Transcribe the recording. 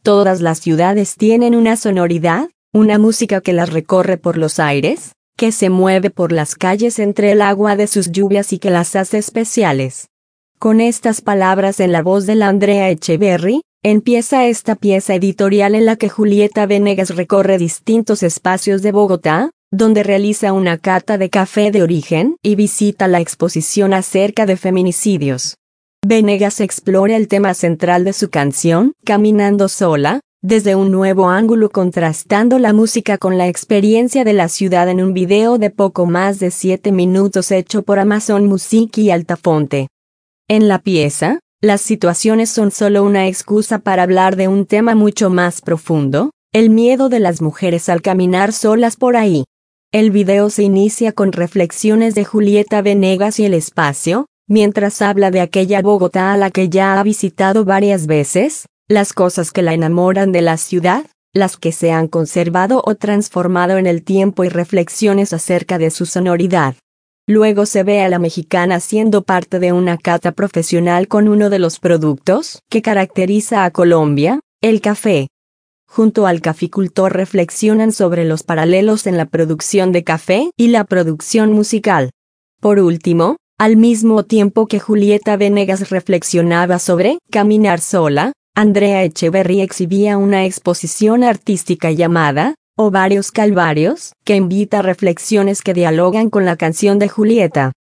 Todas las ciudades tienen una sonoridad, una música que las recorre por los aires, que se mueve por las calles entre el agua de sus lluvias y que las hace especiales. Con estas palabras en la voz de la Andrea Echeverry, empieza esta pieza editorial en la que Julieta Venegas recorre distintos espacios de Bogotá, donde realiza una cata de café de origen y visita la exposición acerca de feminicidios. Venegas explora el tema central de su canción, Caminando Sola, desde un nuevo ángulo contrastando la música con la experiencia de la ciudad en un video de poco más de 7 minutos hecho por Amazon Music y Altafonte. En la pieza, las situaciones son solo una excusa para hablar de un tema mucho más profundo, el miedo de las mujeres al caminar solas por ahí. El video se inicia con reflexiones de Julieta Venegas y el espacio, mientras habla de aquella Bogotá a la que ya ha visitado varias veces, las cosas que la enamoran de la ciudad, las que se han conservado o transformado en el tiempo y reflexiones acerca de su sonoridad. Luego se ve a la mexicana siendo parte de una cata profesional con uno de los productos que caracteriza a Colombia, el café. Junto al caficultor reflexionan sobre los paralelos en la producción de café y la producción musical. Por último, al mismo tiempo que Julieta Venegas reflexionaba sobre caminar sola, Andrea Echeverry exhibía una exposición artística llamada O varios calvarios, que invita a reflexiones que dialogan con la canción de Julieta.